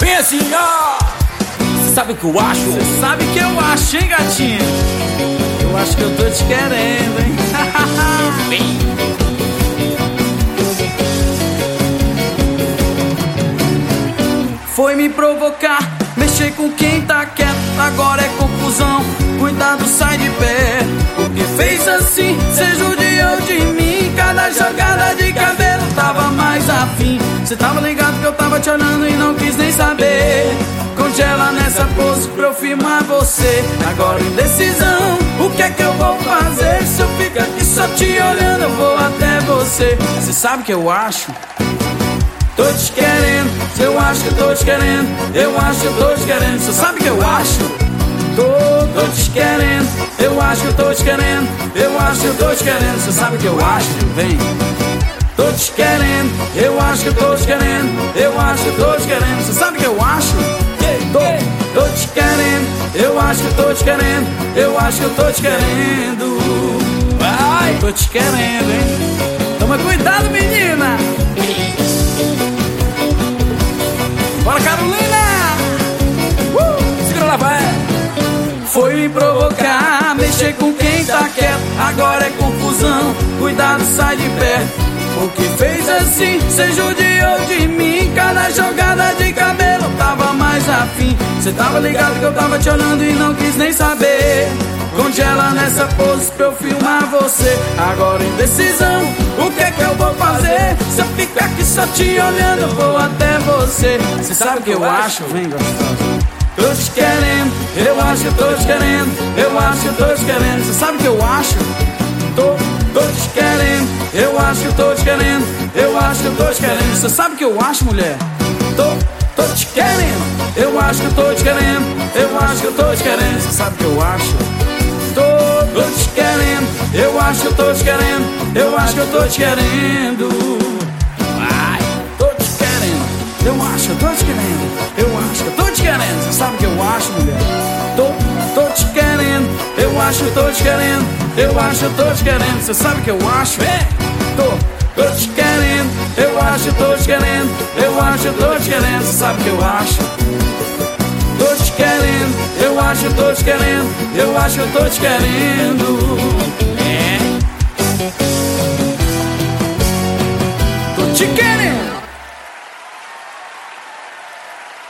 Vem assim, ó. Sabe o que eu acho? Você sabe que eu acho, hein, gatinha? Eu acho que eu tô te querendo, hein? Vem. Foi me provocar, mexer com quem tá quieto. Agora é confusão, cuidado, sai de pé. Porque fez assim, cê judiou de mim. Cada jogada de cabelo tava mais afim. Cê tava ligado que eu tava te olhando e não quis nem saber. Congela nessa pose pra eu filmar você. Agora indecisão, o que é que eu vou fazer? Se eu ficar aqui só te olhando, eu vou até você. Cê sabe o que eu acho? Tô te querendo, eu acho que eu tô te querendo. Eu acho que eu tô te querendo. Você sabe o que eu acho? Tô te querendo, eu acho que eu tô te querendo. Eu acho que eu tô te querendo. Você sabe o que eu acho? Vem. Tô te querendo, eu acho que eu tô te querendo. Eu acho que eu tô te querendo. Você sabe o que eu acho? Tô te querendo, eu acho que eu tô te querendo. Eu acho que eu tô te querendo. Vai, tô te querendo, hein? Toma cuidado, menina. Bora, Carolina! Segura lá, vai. Foi me provocar, mexer com quem tá quieto. Agora é confusão, cuidado, sai de perto. O que fez assim, cê judiou de mim. Cada jogada de cabelo tava mais afim. Cê tava ligado que eu tava te olhando e não quis nem saber. Congela nessa pose pra eu filmar você. Agora indecisão, o que é que eu vou fazer? Se eu ficar aqui só te olhando, eu vou até você. Cê sabe o que eu acho? Vem, gostosa. Tô te querendo, eu acho que eu tô te querendo. Eu acho que eu tô te querendo. Cê sabe o que eu acho? Tô te querendo, eu acho que eu tô te querendo. Eu acho que eu tô te querendo. Cê sabe o que eu acho, mulher? Tô te querendo, eu acho que eu tô te querendo. Eu acho que eu tô te querendo. Cê sabe o que eu acho? Tô te querendo, eu acho que eu tô te querendo. Eu acho que eu tô te querendo. Vai, tô te querendo, eu acho que eu tô te querendo. Eu acho que eu tô te querendo. Você sabe o que eu acho, mulher? Tô te querendo, eu acho que eu tô te querendo. Eu acho que eu tô te querendo. Você sabe o que eu acho? Tô te querendo, eu acho que eu tô te querendo. Eu acho que eu tô te querendo. Você sabe o que eu acho? Tô te querendo, eu acho que eu tô te querendo. Eu acho que eu tô te querendo. Tô te querendo.